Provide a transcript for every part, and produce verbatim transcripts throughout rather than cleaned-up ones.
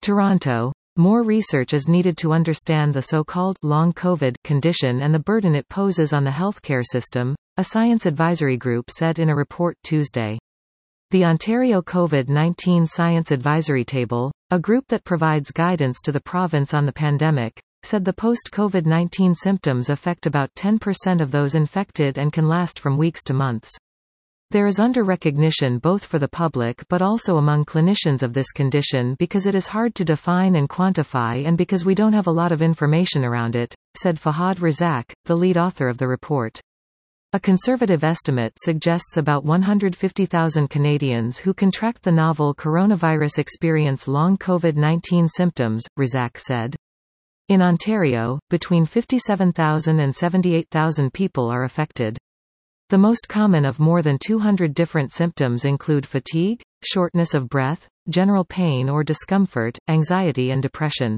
Toronto. More research is needed to understand the so-called long COVID condition and the burden it poses on the healthcare system, a science advisory group said in a report Tuesday. The Ontario COVID nineteen Science Advisory Table, a group that provides guidance to the province on the pandemic, said the post-COVID nineteen symptoms affect about ten percent of those infected and can last from weeks to months. There is under-recognition both for the public but also among clinicians of this condition because it is hard to define and quantify and because we don't have a lot of information around it, said Fahad Razak, the lead author of the report. A conservative estimate suggests about one hundred fifty thousand Canadians who contract the novel coronavirus experience long COVID nineteen symptoms, Razak said. In Ontario, between fifty-seven thousand and seventy-eight thousand people are affected. The most common of more than two hundred different symptoms include fatigue, shortness of breath, general pain or discomfort, anxiety and depression.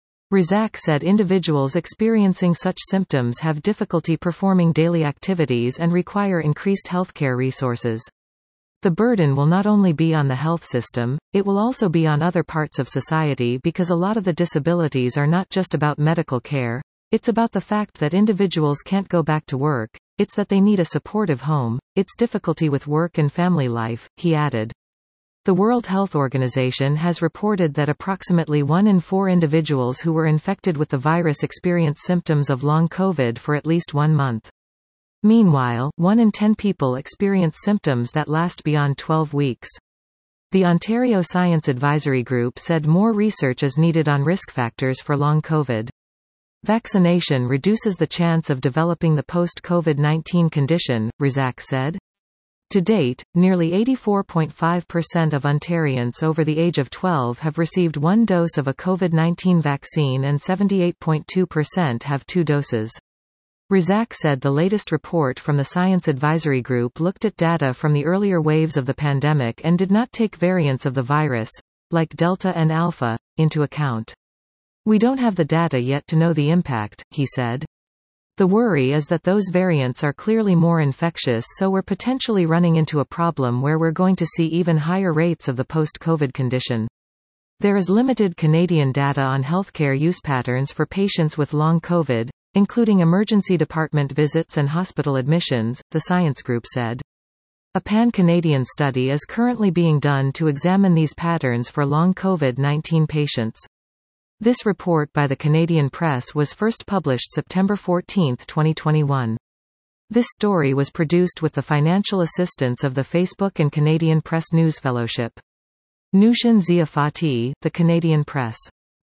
Razak said individuals experiencing such symptoms have difficulty performing daily activities and require increased healthcare resources. The burden will not only be on the health system, it will also be on other parts of society because a lot of the disabilities are not just about medical care. It's about the fact that individuals can't go back to work, it's that they need a supportive home, it's difficulty with work and family life, he added. The World Health Organization has reported that approximately one in four individuals who were infected with the virus experience symptoms of long COVID for at least one month. Meanwhile, one in ten people experience symptoms that last beyond twelve weeks. The Ontario Science Advisory Group said more research is needed on risk factors for long COVID. Vaccination reduces the chance of developing the post-COVID nineteen condition, Razak said. To date, nearly eighty-four point five percent of Ontarians over the age of twelve have received one dose of a COVID nineteen vaccine and seventy-eight point two percent have two doses. Razak said the latest report from the Science Advisory Group looked at data from the earlier waves of the pandemic and did not take variants of the virus, like Delta and Alpha, into account. We don't have the data yet to know the impact, he said. The worry is that those variants are clearly more infectious, so we're potentially running into a problem where we're going to see even higher rates of the post-COVID condition. There is limited Canadian data on healthcare use patterns for patients with long COVID, including emergency department visits and hospital admissions, the science group said. A pan-Canadian study is currently being done to examine these patterns for long COVID nineteen patients. This report by the Canadian Press was first published September fourteenth twenty twenty-one. This story was produced with the financial assistance of the Facebook and Canadian Press News Fellowship. Nushan Zia Fatih, The Canadian Press.